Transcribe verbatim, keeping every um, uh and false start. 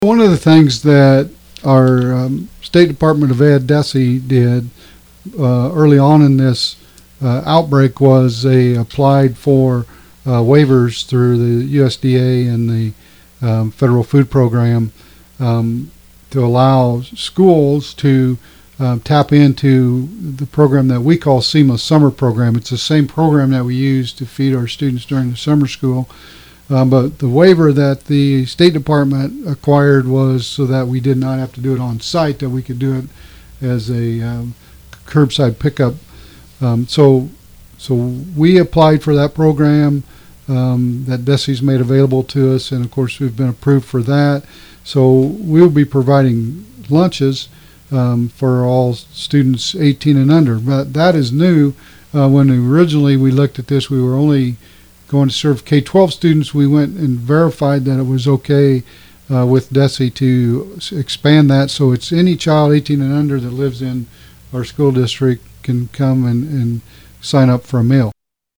One of the things that our um, State Department of Ed, DESE, did uh, early on in this uh, outbreak was they applied for uh, waivers through the U S D A and the um, Federal Food Program um, to allow schools to um, tap into the program that we call Seamless Summer Program. It's the same program that we use to feed our students during the summer school. Um, but the waiver that the State Department acquired was so that we did not have to do it on site, that we could do it as a um, curbside pickup. Um, so, so we applied for that program um, that DESE's made available to us, and of course we've been approved for that. So we'll be providing lunches um, for all students eighteen and under. But that is new. Uh, when originally we looked at this, we were only going to serve K twelve students. We went and verified that it was okay uh, with DESE to expand that, so it's any child eighteen and under that lives in our school district can come and, and sign up for a meal.